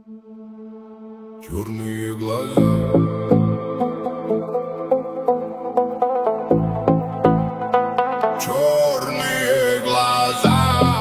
Черные глаза, черные глаза.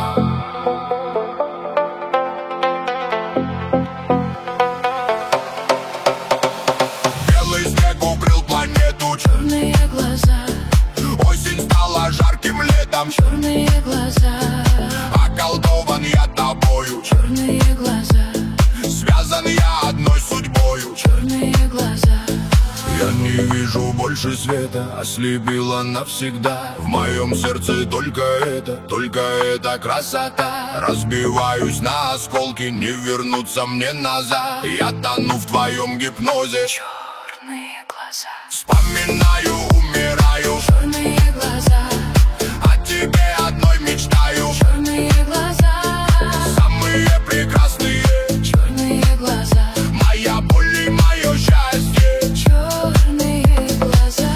Белый снег укрыл планету. Черные глаза, Осень стала жарким летом. черные глаза, Околдован я тобою. черные глаза, Связан я одной судьбою. черные глаза. Я не вижу больше света, ослепила навсегда. В моем сердце только эта красота. Разбиваюсь на осколки, не вернуться мне назад. Я тону в твоем гипнозе. Черные глаза, Вспоминаю, умираю. черные глаза, О тебе одной мечтаю. черные глаза, Самые прекрасные. черные глаза, Моя боль и мое счастье. черные глаза,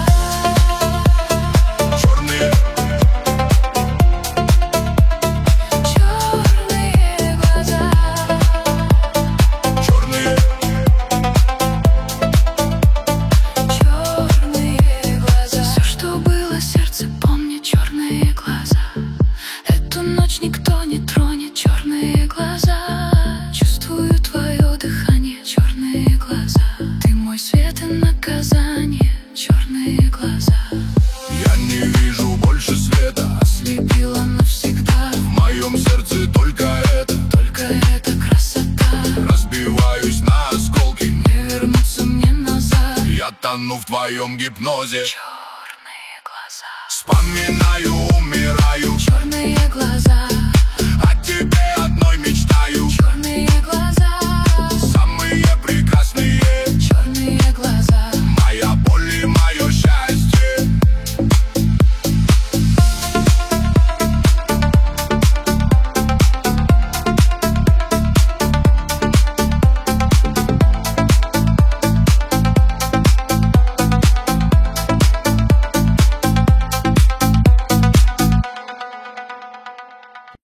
Черные, черные глаза, черные. черные глаза. Все, что было, сердце помнит, черные глаза. Эту ночь никто не тронет, черные глаза. Чувствую твое дыхание, черные глаза. Ты мой свет и наказание, черные глаза. Я не вижу больше света. Ослепила навсегда, В моем сердце только эта красота. разбиваюсь на осколки. Не вернуться мне назад. Я тону в твоем гипнозе.